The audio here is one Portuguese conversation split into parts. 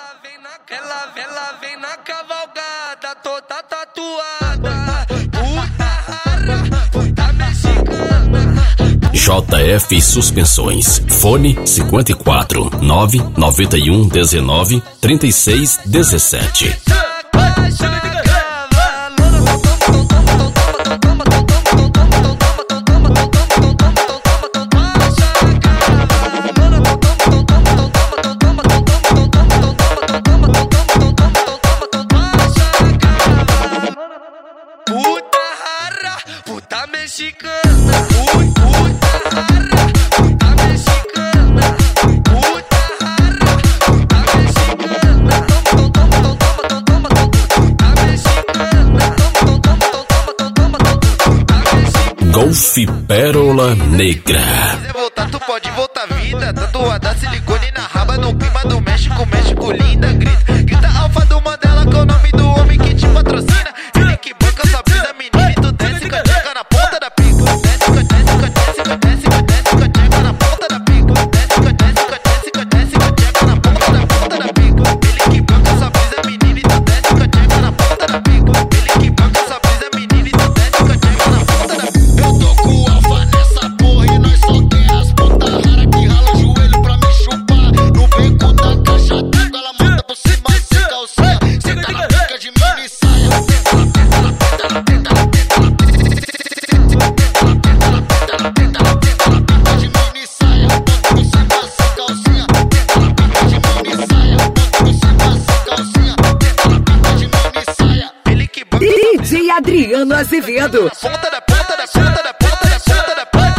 Ela vem na cavalgada, toda tatuada. Puta rara, puta mexicana. JF Suspensões. Fone 54 991 19 36 17. Puta rara, puta mexicana. Puta rara, puta mexicana. Puta rara, puta mexicana. Golf Pérola Negra. Se voltar, tu pode voltar vida. Tatuada silicone na raba, no clima do México, México linda. Grita alfa do Mandela, que é o nome do homem que te patrocina. Ele que banca sua brisa, menina, e tu desce com a tcheca na ponta da pica. Desce com a tcheca na ponta da pica. Desce com a tcheca na ponta da pica. Ele que banca sua brisa, menina, e tu desce com a tcheca na ponta da pica. Ele que banca sua brisa, menina, e tu desce com a tcheca na ponta da pica. Eu tô com o alfa nessa porra e nós só tem as putas raras que rala o joelho pra me chupar. No beco da caixa d'água, ela manda por cima sem calcinha. Senta na pica de mini saia. DJ Adriano Azevedo. Ponta da ponta da ponta da ponta da ponta da ponta.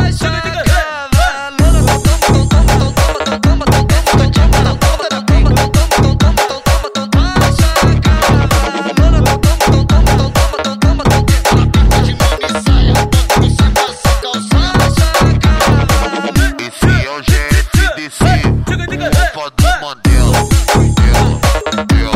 Esse é o GFDC, opa do Mandela.